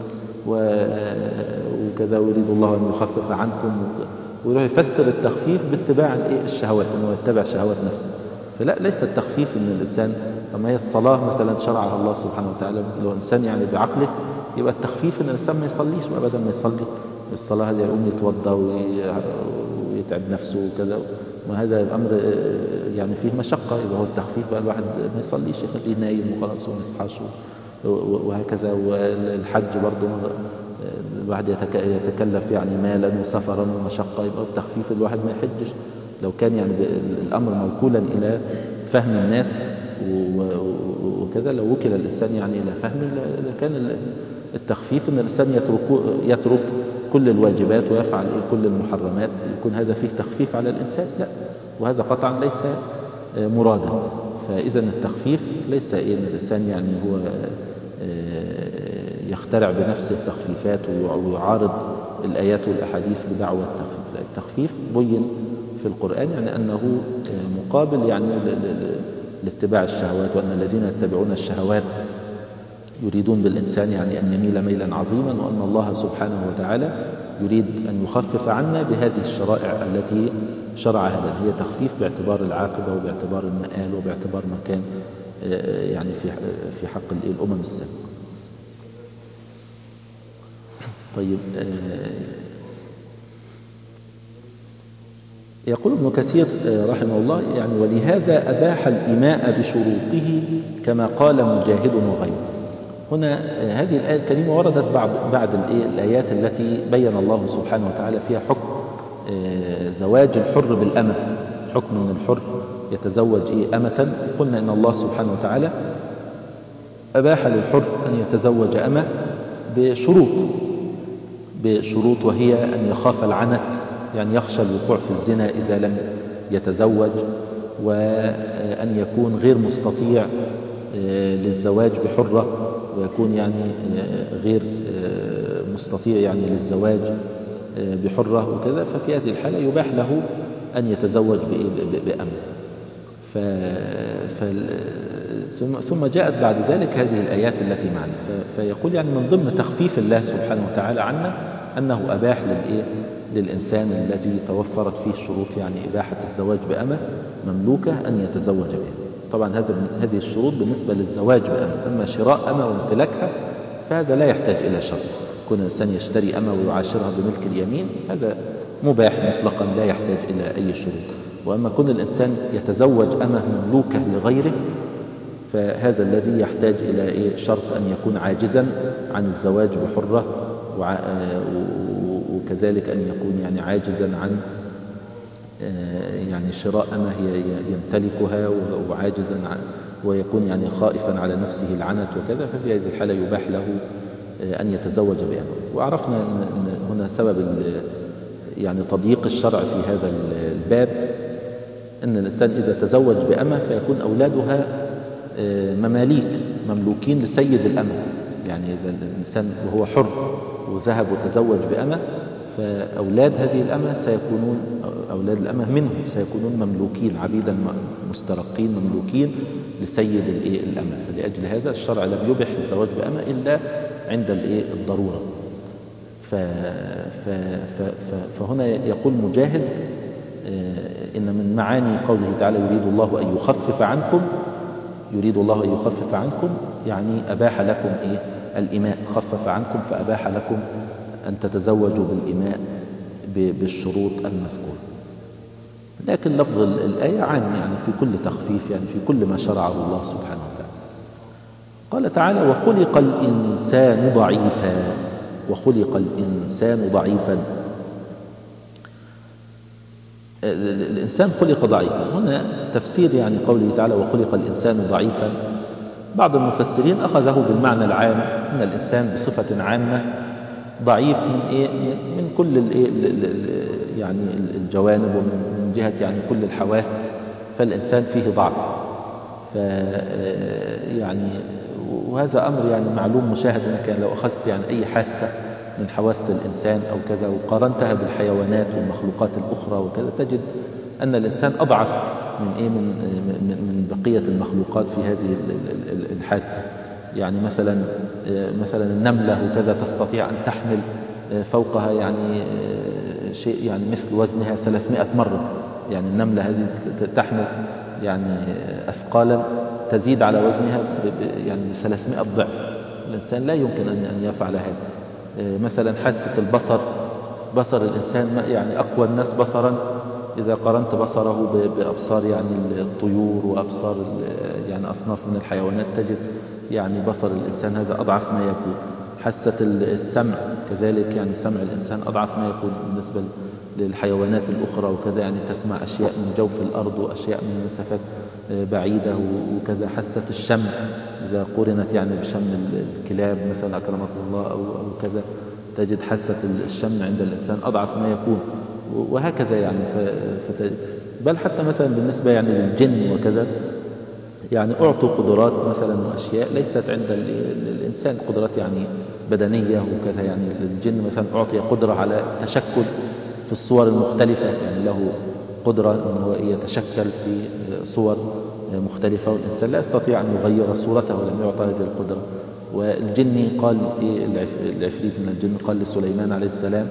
وكذا ويريد الله أن يخفف عنكم، ويروح يفسر التخفيف باتباع الشهوات، أنه يتبع شهوات نفسه. فلا، ليس التخفيف أن الإنسان أما هي الصلاة مثلا شرعها الله سبحانه وتعالى، لو إنسان يعني بعقله يبقى التخفيف أن الإنسان ما يصليش، ما بدل ما يصلي الصلاة هذه يقوم يتوضى ويتعب نفسه وكذا، وهذا الأمر يعني فيه مشقة. إذا هو التخفيف بقى الواحد ما يصليش، يخليه نايم وخلاص وما يصحاش وهكذا. والحج برضه الواحد يتكلف يعني مالا وسفرا ومشقة، يبقى التخفيف الواحد ما يحجش. لو كان يعني الأمر موكولا إلى فهم الناس وكذا، لو وكل الإنسان يعني إلى فهم، كان التخفيف أن الإنسان يترك, يترك كل الواجبات ويفعل كل المحرمات، يكون هذا فيه تخفيف على الإنسان، لا، وهذا قطعا ليس مرادا. فإذا التخفيف ليس إن الإنسان يعني هو يخترع بنفسه التخفيفات ويعارض الآيات والأحاديث بدعوى التخفيف. التخفيف بين في القرآن يعني أنه مقابل يعني لاتباع الشهوات، وأن الذين يتبعون الشهوات يريدون بالإنسان يعني أن يميل ميلا عظيما، وأن الله سبحانه وتعالى يريد أن يخفف عنا بهذه الشرائع التي شرعها لنا، هي تخفيف باعتبار العاقبة وباعتبار المآل وباعتبار مكان يعني في في حق الأمم السابقة. طيب، يقول ابن كثير رحمه الله يعني ولهذا أباح الإماء بشروطه كما قال مجاهد وغيره. هنا هذه الآية الكريمة وردت بعد, بعد الآيات التي بين الله سبحانه وتعالى فيها حكم زواج الحر بالأمة، حكم من الحر يتزوج أمة. قلنا إن الله سبحانه وتعالى أباح للحر أن يتزوج أمة بشروط بشروط وهي أن يخاف العنت، يعني يخشى الوقوع في الزنا إذا لم يتزوج، وأن يكون غير مستطيع للزواج بحرة، ويكون يعني غير مستطيع يعني للزواج بحرة وكذا، ففي هذه الحالة يباح له أن يتزوج بأمة. ف... ف... ثم جاءت بعد ذلك هذه الآيات التي معنا، ف... فيقول يعني من ضمن تخفيف الله سبحانه وتعالى عنا أنه أباح للإيه؟ للإنسان الذي توفرت فيه الشروط، يعني إباحة الزواج بأمة مملوكة أن يتزوج بها. طبعا هذا هذه الشروط بالنسبة للزواج بأمة، أما شراء أمة وامتلاكها فهذا لا يحتاج إلى شرط. كون الإنسان يشتري أمة ويعاشرها بملك اليمين هذا مباح مطلقا لا يحتاج إلى أي شروط. وأما كون الإنسان يتزوج أمة مملوكة لغيره فهذا الذي يحتاج إلى إيه؟ شرط أن يكون عاجزا عن الزواج بحرة، وكذلك أن يكون يعني عاجزا عن يعني شراء أمة يمتلكها، وعاجزا عن ويكون يعني خائفا على نفسه العنت وكذا، ففي هذه الحالة يباح له أن يتزوج بأمة. وعرفنا أن هنا سبب يعني تضييق الشرع في هذا الباب أن الإنسان إذا تزوج بأمة فيكون أولادها مماليك مملوكين لسيد الأمة. يعني إذا الإنسان وهو حر وذهب وتزوج بأمة فأولاد هذه الأمة سيكونون أولاد الأمة منه سيكونون مملوكين عبيدا مسترقين مملوكين لسيد الأمة. فلأجل هذا الشرع لم يبح الزواج بأمة إلا عند الضرورة. ف... ف... ف... فهنا يقول مجاهد إن من معاني قوله تعالى يريد الله أن يخفف عنكم يريد الله أن يخفف عنكم يعني أباح لكم إيه؟ الإماء، خفف عنكم فأباح لكم أن تتزوجوا بالإماء بالشروط المذكورة. لكن لفظ الآية عام يعني في كل تخفيف، يعني في كل ما شرعه الله سبحانه وتعالى. قال تعالى وخلق الإنسان ضعيفا وخلق الإنسان ضعيفا. الإنسان خلق ضعيفا، هنا تفسير يعني قوله تعالى وخلق الإنسان ضعيفا. بعض المفسرين أخذه بالمعنى العام أن الإنسان بصفة عامة ضعيف من إيه؟ من كل الإيه؟ يعني الجوانب ومن جهة يعني كل الحواس، فالإنسان فيه ضعف. ف يعني وهذا أمر يعني معلوم مشاهد، كان لو أخذت يعني أي حاسة من حواس الإنسان أو كذا وقارنتها بالحيوانات والمخلوقات الأخرى وكذا تجد أن الإنسان أضعف من إيه من من بقية المخلوقات في هذه الحاسة. يعني مثلا مثلا النملة وكذا تستطيع أن تحمل فوقها يعني شيء يعني مثل وزنها ثلاثمائة مرة. يعني النملة هذه تحمل يعني أثقالا تزيد على وزنها يعني ثلاثمائة ضعف. الإنسان لا يمكن أن يفعل هذا. مثلا حاسة البصر، بصر الإنسان يعني أقوى الناس بصرا إذا قارنت بصره بأبصار يعني الطيور وأبصار يعني أصناف من الحيوانات تجد يعني بصر الإنسان هذا أضعف ما يكون. حاسة السمع كذلك، يعني سمع الإنسان أضعف ما يكون بالنسبة للحيوانات الأخرى وكذا، يعني تسمع أشياء من جوف الأرض وأشياء من مسافات بعيدة وكذا. حاسة الشم إذا قرنت يعني بشم الكلاب مثلا أكرمكم الله أو أو كذا تجد حاسة الشم عند الإنسان أضعف ما يكون، وهكذا يعني. فت... بل حتى مثلا بالنسبة يعني للجن وكذا يعني أعطوا قدرات مثلا وأشياء ليست عند الإنسان، قدرات يعني بدنية وكذا. يعني الجن مثلا أعطي قدرة على التشكل في الصور المختلفة، يعني له قدرة أنه يتشكل في صور مختلفة، والإنسان لا يستطيع أن يغير صورته ولم يعطى هذه القدرة. والجن قال العفريت من الجن قال لسليمان عليه السلام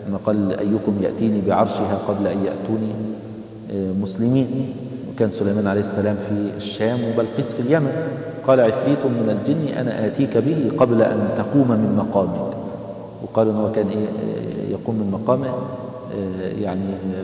ما قال أيكم يأتيني بعرشها قبل أن يأتوني مسلمين. وكان سليمان عليه السلام في الشام وبلقيس في اليمن، قال عفريت من الجن أنا آتيك به قبل أن تقوم من مقامك. وقال أنه كان إيه يقوم من مقامه يعني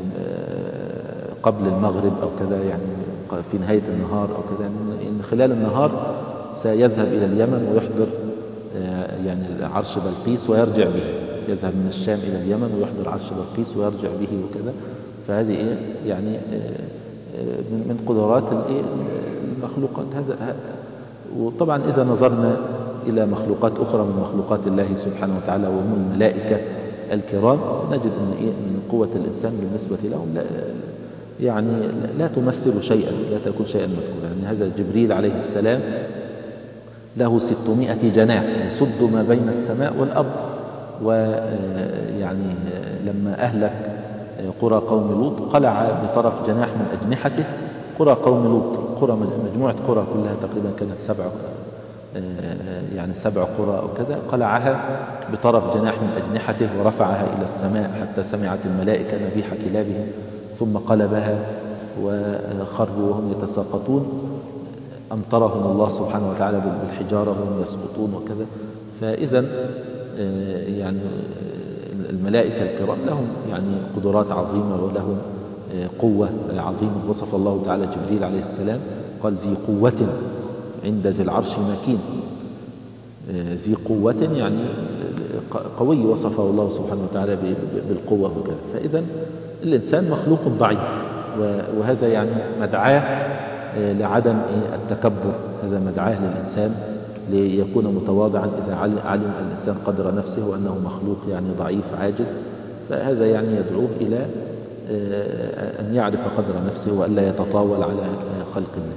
قبل المغرب أو كذا، يعني في نهاية النهار أو كذا، إن خلال النهار سيذهب إلى اليمن ويحضر يعني عرش بلقيس ويرجع به، يذهب من الشام إلى اليمن ويحضر عرش بلقيس ويرجع به وكذا. فهذه إيه يعني من قدرات المخلوقات هذا. وطبعا إذا نظرنا إلى مخلوقات أخرى من مخلوقات الله سبحانه وتعالى وهم الملائكة الكرام، نجد أن إيه أن قوة الإنسان بالنسبة لهم لا يعني لا تمثل شيئا، لا تكون شيئا مذكورا. يعني هذا جبريل عليه السلام له ستمائة جناح يسد ما بين السماء والأرض. ويعني لما أهلك قرى قوم لوط قلع بطرف جناح من أجنحته قرى قوم لوط، قرى مجموعة قرى كلها تقريبا كانت سبع يعني سبع قرى أو كذا، قلعها بطرف جناح من أجنحته ورفعها إلى السماء حتى سمعت الملائكة نبيح كلابهم، ثم قلبها وخرجوا وهم يتساقطون، أمطرهم الله سبحانه وتعالى بالحجارة وهم يسقطون وكذا. فإذا يعني الملائكة الكرام لهم يعني قدرات عظيمة ولهم قوة عظيمة. وصف الله تعالى جبريل عليه السلام قال ذي قوة عند ذي العرش مكين، ذي قوة يعني قوي، وصفه الله سبحانه وتعالى بالقوة وكذا. فإذا الإنسان مخلوق ضعيف، وهذا يعني مدعاه لعدم التكبر، هذا مدعاه للإنسان ليكون متواضعا إذا علم الإنسان قدر نفسه وأنه مخلوق يعني ضعيف عاجز. فهذا يعني يدعوه إلى أن يعرف قدر نفسه وألا يتطاول على خلق الله.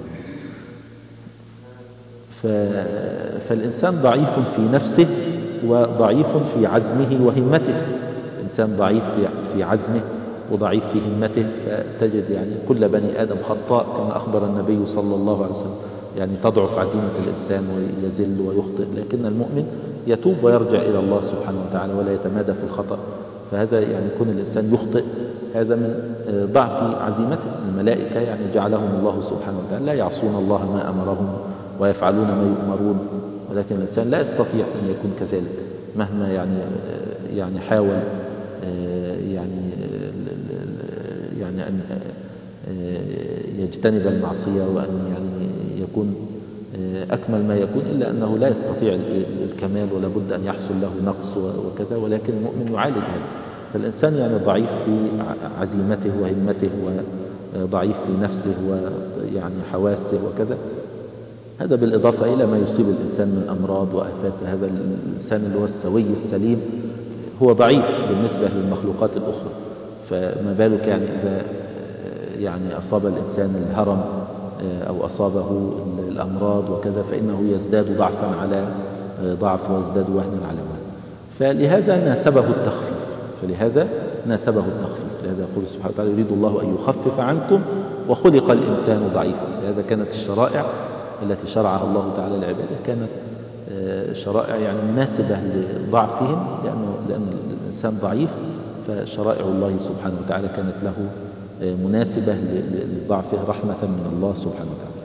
فالإنسان ضعيف في نفسه وضعيف في عزمه وهمته. الإنسان ضعيف في عزمه وضعيف في همته، فتجد يعني كل بني آدم خطاء كما أخبر النبي صلى الله عليه وسلم، يعني تضعف عزيمة الإنسان ويزل ويخطئ، لكن المؤمن يتوب ويرجع إلى الله سبحانه وتعالى ولا يتمادى في الخطأ. فهذا يعني يكون الإنسان يخطئ هذا من ضعف عزيمته. الملائكة يعني جعلهم الله سبحانه وتعالى لا يعصون الله ما أمرهم ويفعلون ما يؤمرون، ولكن الإنسان لا يستطيع أن يكون كذلك مهما يعني يعني حاول يعني يعني أن يجتنب المعصية وأن يعني يكون أكمل ما يكون، إلا أنه لا يستطيع الكمال ولا بد أن يحصل له نقص وكذا، ولكن المؤمن يعالج هذا. فالإنسان يعني ضعيف في عزيمته وهمته وضعيف في نفسه ويعني حواسه وكذا. هذا بالإضافة إلى ما يصيب الإنسان من أمراض وآفات. هذا الإنسان اللي هو السوي السليم هو ضعيف بالنسبة للمخلوقات الأخرى، فما بالك يعني إذا يعني أصاب الإنسان الهرم أو أصابه الأمراض وكذا، فإنه يزداد ضعفا على ضعف ويزداد وهنا على وهن. فلهذا ناسبه التخفيف فلهذا ناسبه التخفيف لهذا يقول سبحانه وتعالى يريد الله أن يخفف عنكم وخلق الإنسان ضعيفا. لهذا كانت الشرائع التي شرعها الله تعالى لعباده كانت شرائع يعني مناسبة لضعفهم، لأنه لأن الإنسان ضعيف، فشرائع الله سبحانه وتعالى كانت له مناسبة لضعفه رحمة من الله سبحانه وتعالى.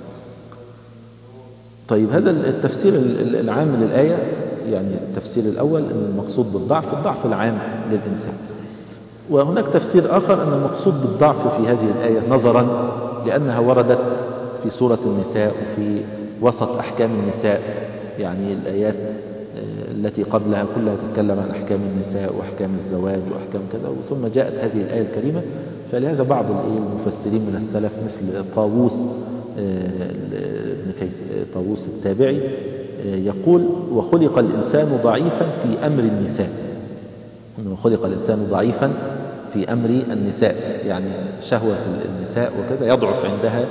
طيب هذا التفسير العام للآية، يعني التفسير الأول أن المقصود بالضعف الضعف العام للإنسان. وهناك تفسير آخر أن المقصود بالضعف في هذه الآية نظرا لأنها وردت في سورة النساء وفي وسط أحكام النساء، يعني الآيات التي قبلها كلها تتكلم عن أحكام النساء وأحكام الزواج وأحكام كذا، ثم جاءت هذه الآية الكريمة. فلهذا بعض المفسرين من السلف مثل طاووس طاووس التابعي يقول وخلق الإنسان ضعيفا في أمر النساء، وخلق الإنسان ضعيفا في أمر النساء، يعني شهوة النساء وكذا يضعف عندها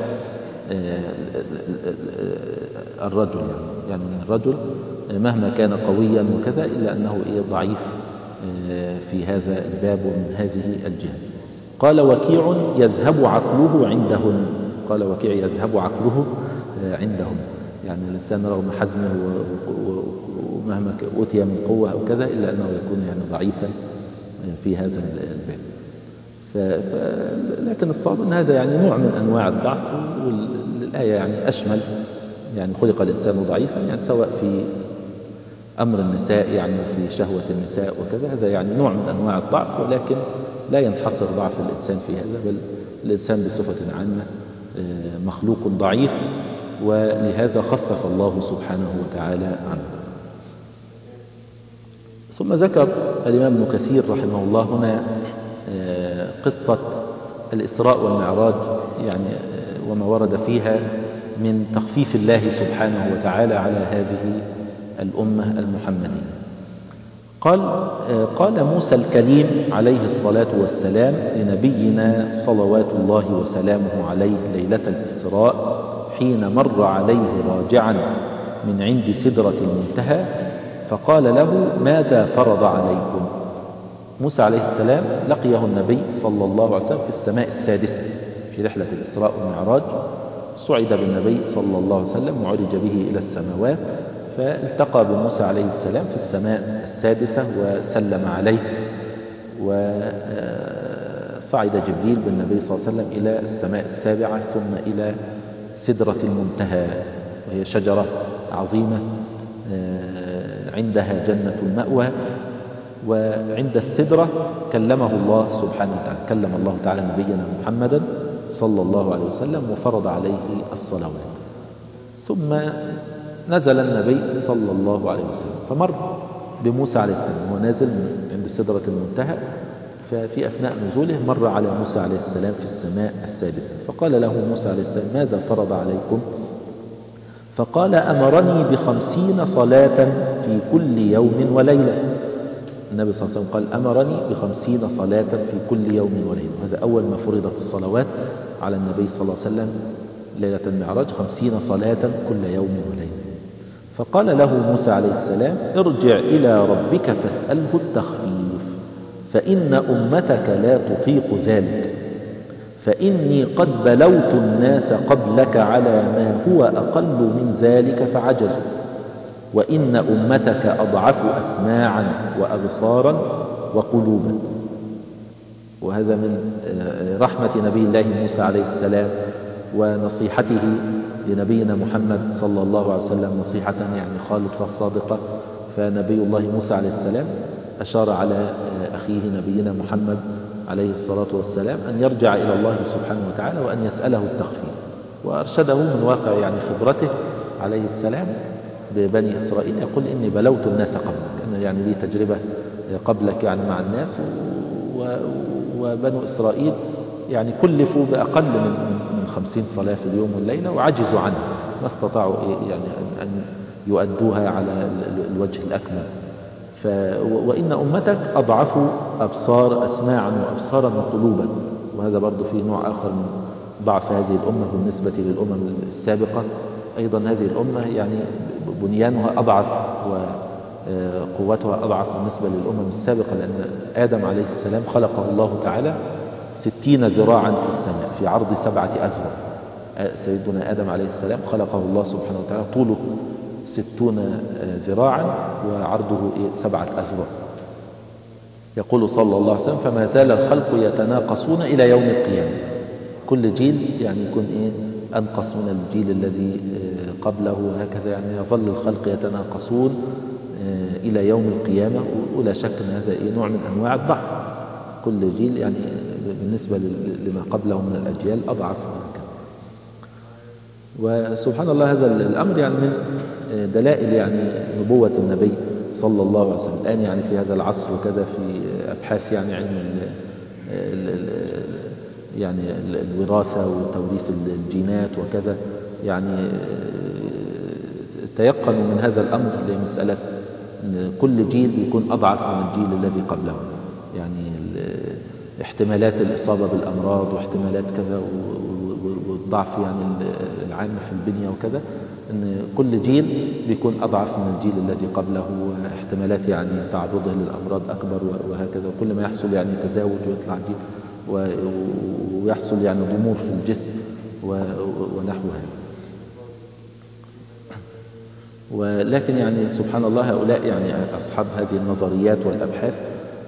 الرجل، يعني, يعني الرجل مهما كان قويا وكذا إلا أنه ضعيف في هذا الباب ومن هذه الجهة. قال وكيع يذهب عقله عندهن قال وكيع يذهب عقله عندهم، يعني الإنسان رغم حزمه ومهما أوتي من قوة أو كذا إلا أنه يكون يعني ضعيفا في هذا الباب. ف... ف... لكن الصواب أن هذا يعني نوع من أنواع الضعف، والآية يعني أشمل، يعني خلق الإنسان ضعيفا، يعني سواء في أمر النساء يعني في شهوة النساء وكذا، هذا يعني نوع من أنواع الضعف، ولكن لا ينحصر ضعف الإنسان في هذا، بل الإنسان بصفة عامة مخلوق ضعيف، ولهذا خفف الله سبحانه وتعالى عنه. ثم ذكر الإمام ابن كثير رحمه الله هنا قصة الإسراء والمعراج، يعني وما ورد فيها من تخفيف الله سبحانه وتعالى على هذه الأمة المحمدية. قال قال موسى الكليم عليه الصلاة والسلام لنبينا صلوات الله وسلامه عليه ليلة الإسراء حين مر عليه راجعا من عند سدرة المنتهى فقال له: ماذا فرض عليكم؟ موسى عليه السلام لقيه النبي صلى الله عليه وسلم في السماء السادسة في رحلة الإسراء والمعراج، صعد بالنبي صلى الله عليه وسلم وعرج به إلى السماوات، فالتقى بموسى عليه السلام في السماء السادسة وسلم عليه، وصعد جبريل بالنبي صلى الله عليه وسلم إلى السماء السابعة ثم إلى سدرة المنتهى، وهي شجرة عظيمة عندها جنة المأوى. وعند السدرة كلمه الله سبحانه وتعالى، كلم الله تعالى نبينا محمدا صلى الله عليه وسلم وفرض عليه الصلوات. ثم نزل النبي صلى الله عليه وسلم فمر بموسى عليه السلام، هو نازل عند سدرة المنتهى، ففي أثناء نزوله مر على موسى عليه السلام في السماء السادسة، فقال له موسى عليه السلام: ماذا فرض عليكم؟ فقال: أمرني بخمسين صلاة في كل يوم وليلة. النبي صلى الله عليه وسلم قال: أمرني بخمسين صلاة في كل يوم وليلة. هذا أول ما فرضت الصلوات على النبي صلى الله عليه وسلم ليلة المعراج، خمسين صلاة كل يوم وليلة. فقال له موسى عليه السلام: ارجع إلى ربك فاسأله التخفيف، فإن أمتك لا تطيق ذلك، فإني قد بلوت الناس قبلك على ما هو أقل من ذلك فعجزوا، وإن أمتك أضعف أسماعا وأبصارا وقلوبا. وهذا من رحمة نبي الله موسى عليه السلام ونصيحته لنبينا محمد صلى الله عليه وسلم، نصيحة يعني خالصة صادقة. فنبي الله موسى عليه السلام أشار على أخيه نبينا محمد عليه الصلاة والسلام أن يرجع إلى الله سبحانه وتعالى وأن يسأله التخفيف، وأرشده من واقع يعني خبرته عليه السلام ببني إسرائيل، يقول: إني بلوت الناس قبلك، أنا يعني لي تجربة قبلك يعني مع الناس، وبنو إسرائيل يعني كلفوا بأقل من من خمسين صلاة في اليوم والليلة وعجزوا عنها، ما استطاعوا يعني أن يؤدوها على الوجه الأكمل. ف وإن أمتك أضعف أبصار أسماعا وأبصارا وقلوبا. وهذا برضو فيه نوع آخر من ضعف هذه الأمة بالنسبة للأمم السابقة. أيضا هذه الأمة يعني بنيانها أضعف وقوتها أضعف بالنسبة للأمم السابقة، لأن آدم عليه السلام خلقه الله تعالى ستين ذراعا في السماء في عرض سبعة أذرع. سيدنا آدم عليه السلام خلقه الله سبحانه وتعالى طوله ستون ذراعا وعرضه سبعة أذرع. يقول صلى الله عليه وسلم: فما زال الخلق يتناقصون إلى يوم القيامة. كل جيل يعني يكون إيه أنقص من الجيل الذي قبله، وهكذا يعني يظل الخلق يتناقصون إلى يوم القيامة. ولا شك أن هذا إيه نوع من أنواع الضعف، كل جيل يعني بالنسبة لما قبله من الأجيال أضعف. وسبحان الله هذا الأمر يعني من دلائل يعني نبوة النبي صلى الله عليه وسلم. الآن يعني في هذا العصر وكذا في أبحاث يعني علم ال ال يعني الوراثة وتوريث الجينات وكذا، يعني تيقنوا من هذا الأمر لمسألة أن كل جيل يكون أضعف من الجيل الذي قبله، يعني احتمالات الإصابة بالأمراض واحتمالات كذا والضعف يعني العام في البنية وكذا، أن كل جيل بيكون أضعف من الجيل الذي قبله، واحتمالات يعني تعرضه للأمراض أكبر وهكذا. وكل ما يحصل يعني تزاوج ويطلع جيل ويحصل يعني ضمور في الجسم ونحو هذا. ولكن يعني سبحان الله هؤلاء يعني أصحاب هذه النظريات والأبحاث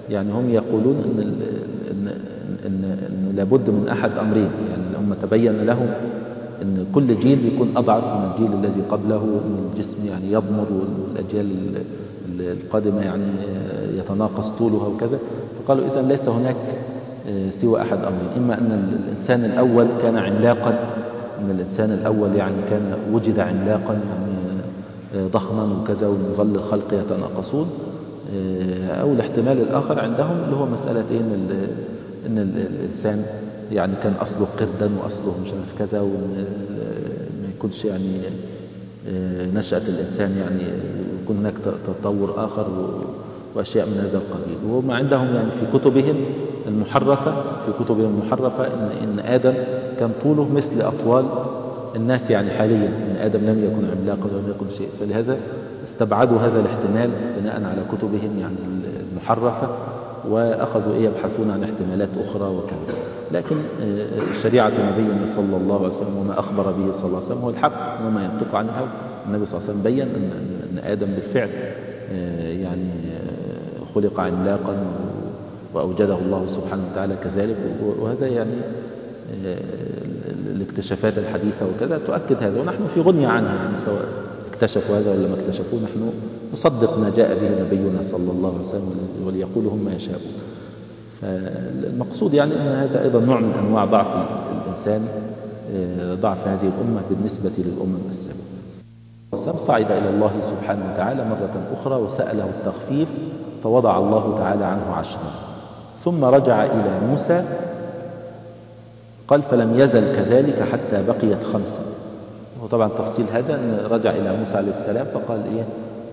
يعني هم يقولون إن, إن, إن, إن لابد من أحد أمرين. يعني هم تبين لهم إن كل جيل بيكون أضعف من الجيل الذي قبله، إن الجسم يعني يضمر والأجيال القادمة يعني يتناقص طولها وكذا. فقالوا إذن ليس هناك سوى أحد أمرين: إما أن الإنسان الأول كان عملاقا، أن الإنسان الأول يعني كان وجد عملاقا يعني ضخما وكذا وظل الخلق يتناقصون، أو الاحتمال الآخر عندهم اللي هو مسألة إيه إن, إن الإنسان يعني كان أصله قردا وأصله مش عارف كذا، وما يكونش يعني نشأة الإنسان يعني يكون هناك تطور آخر وأشياء من هذا القبيل. وهم عندهم يعني في كتبهم المحرفة في كتبهم المحرفة إن, إن آدم كان طوله مثل أطوال الناس يعني حاليا، إن آدم لم يكن عملاقا ولم يكن شيء. فلهذا استبعدوا هذا الاحتمال بناء على كتبهم يعني المحرفة، وأخذوا إيه يبحثون عن احتمالات أخرى وكذا. لكن شريعة نبينا صلى الله عليه وسلم وما أخبر به صلى الله عليه وسلم هو الحق وما ينطق عن الهوى. النبي صلى الله عليه وسلم بين أن, أن آدم بالفعل يعني خلق عملاقا وأوجده الله سبحانه وتعالى كذلك، وهذا يعني الاكتشافات الحديثة وكذا تؤكد هذا، ونحن في غنية عنها يعني سواء اكتشفوا هذا ولا ما اكتشفوه. نحن نصدق ما جاء به نبينا صلى الله عليه وسلم وليقولوا هم ما يشاءون. فالمقصود يعني أن هذا أيضا نوع من أنواع ضعف الإنسان، ضعف هذه الأمة بالنسبة للأمم السابقة. صعد إلى الله سبحانه وتعالى مرة أخرى وسأله التخفيف فوضع الله تعالى عنه عشرا، ثم رجع إلى موسى قال فلم يزل كذلك حتى بقيت خمسة. وطبعا تفصيل هذا أن رجع إلى موسى عليه السلام فقال إيه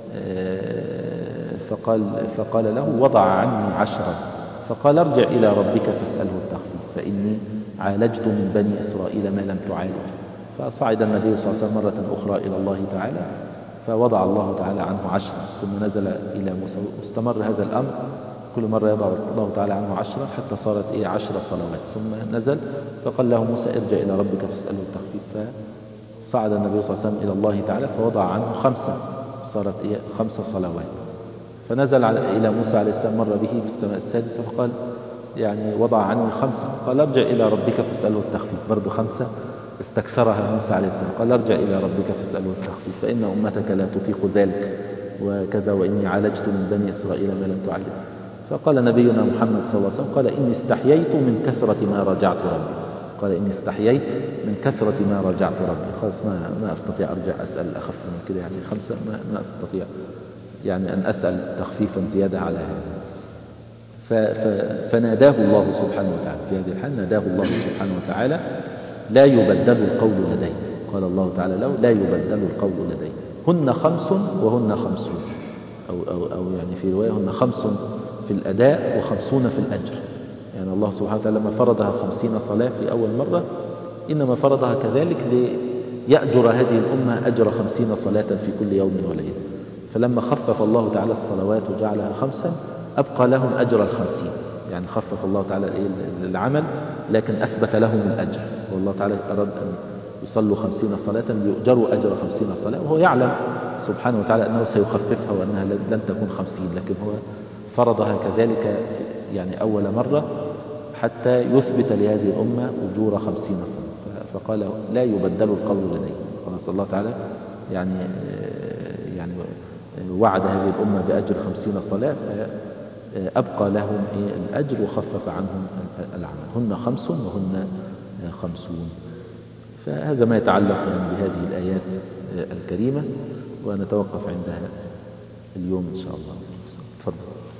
فقال, فقال له وضع عني عشرا، فقال ارجع إلى ربك فاسأله التخفيف فإني عالجت من بني إسرائيل ما لم تعالج. فصعد النبي صلى الله عليه وسلم مرة أخرى إلى الله تعالى فوضع الله تعالى عنه عشرا، ثم نزل إلى موسى واستمر هذا الأمر، كل مرة يضع الله تعالى عنه عشرا حتى صارت إيه عشر صلوات. ثم نزل فقال له موسى ارجع إلى ربك فاسأله التخفيف، فصعد النبي صلى الله عليه وسلم إلى الله تعالى فوضع عنه خمسة، صارت إيه خمس صلوات. فنزل إلى موسى عليه السلام مر به في السماء السادسة فقال يعني وضع عني خمسة، قال ارجع إلى ربك فاسأله التخفيف، برضو خمسة استكثرها موسى عليه السلام، قال ارجع إلى ربك فاسأله التخفيف فإن أمتك لا تطيق ذلك وكذا، وإني عالجت من بني إسرائيل ما لم تعالج. فقال نبينا محمد صلى الله عليه وسلم قال إني استحييت من كثرة ما رجعت ربي، قال إني استحييت من كثرة ما رجعت ربي، خلاص ما, ما أستطيع أرجع أسأل أخف من كده يعني خمسة، ما, ما أستطيع يعني أن أسأل تخفيفا زيادة على هذا. فناداه الله سبحانه وتعالى في هذه الحال، ناداه الله سبحانه وتعالى لا يبدل القول لدي، قال الله تعالى له لا يبدل القول لدي، هن خمس وهن خمسون، أو, أو, أو يعني في رواية هن خمس في الأداء وخمسون في الأجر. يعني الله سبحانه وتعالى لما فرضها خمسين صلاة في أول مرة إنما فرضها كذلك ليأجر هذه الأمة أجر خمسين صلاة في كل يوم وليلة. فلما خفف الله تعالى الصلوات وجعلها خمسا أبقى لهم أجر الخمسين، يعني خفف الله تعالى العمل لكن أثبت لهم الأجر. والله تعالى أراد أن يصلوا خمسين صلاة ليؤجروا أجر خمسين صلاة، وهو يعلم سبحانه وتعالى أنه سيخففها وأنها لن تكون خمسين، لكن هو فرضها كذلك يعني أول مرة حتى يثبت لهذه الأمة أجور خمسين صلاة. فقال لا يبدل القول لدي، خلاص الله تعالى يعني يعني وعد هذه الأمة بأجر خمسين صلاة فأبقى لهم الأجر وخفف عنهم العمل، هن خمس وهن خمسون. فهذا ما يتعلق يعني بهذه الآيات الكريمة، ونتوقف عندها اليوم إن شاء الله. تفضل.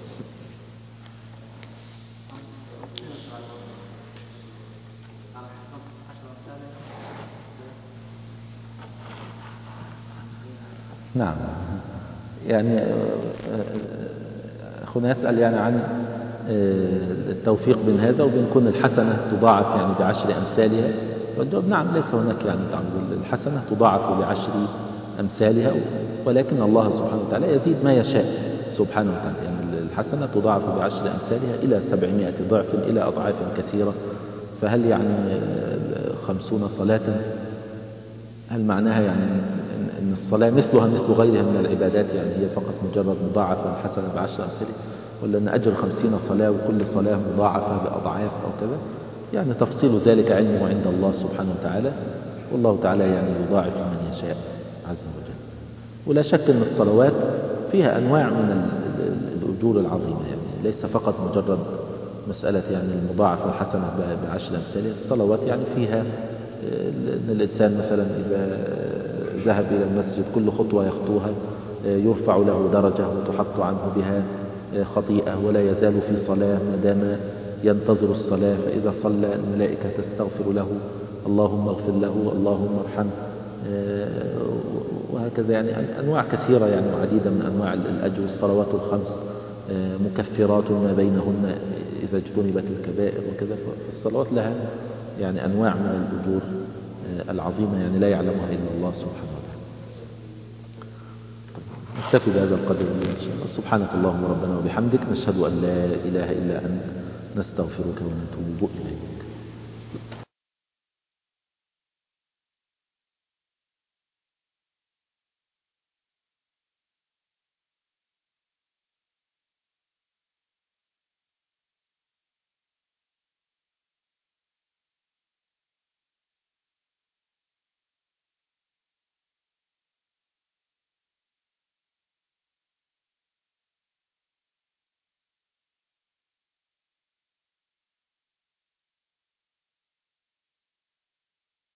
نعم، يعني أخونا يسأل يعني عن التوفيق بين هذا وبين كون الحسنة تضاعف يعني بعشر أمثالها، والجواب نعم، ليس هناك يعني الحسنة تضاعف بعشر أمثالها، ولكن الله سبحانه وتعالى يزيد ما يشاء سبحانه وتعالى. يعني الحسنة تضاعف بعشر أمثالها إلى سبعمائة ضعف إلى أضعاف كثيرة. فهل يعني خمسون صلاة هل معناها يعني أن الصلاة مثلها مثل غيرها من العبادات، يعني هي فقط مجرد مضاعفة الحسنة بعشر أمثالها؟ ولا أن أجر خمسين صلاة وكل صلاة مضاعفة بأضعاف أو كذا، يعني تفصيل ذلك علمه عند الله سبحانه وتعالى، والله تعالى يعني يضاعف من يشاء عز وجل. ولا شك أن الصلوات فيها أنواع من الأجور العظيمة، يعني ليس فقط مجرد مسألة يعني المضاعفة الحسنة بعشر أمثالها. الصلوات يعني فيها أن الإنسان مثلا إذا ذهب إلى المسجد كل خطوة يخطوها يرفع له درجة وتحط عنه بها خطيئة، ولا يزال في صلاة ما دام ينتظر الصلاة، فإذا صلى الملائكة تستغفر له، اللهم اغفر له، اللهم ارحمه، وهكذا. يعني أنواع كثيرة يعني وعديدة من أنواع الأجر. الصلوات الخمس مكفرات ما بينهن إذا اجتنبت الكبائر وكذا. فالصلوات لها يعني أنواع من الأجور العظيمة يعني لا يعلمها إلا الله سبحانه وتعالى. نكتفي بهذا القدر إن شاء الله. سبحانك اللهم ربنا وبحمدك، نشهد أن لا إله إلا أنت، نستغفرك ونتوب إليك.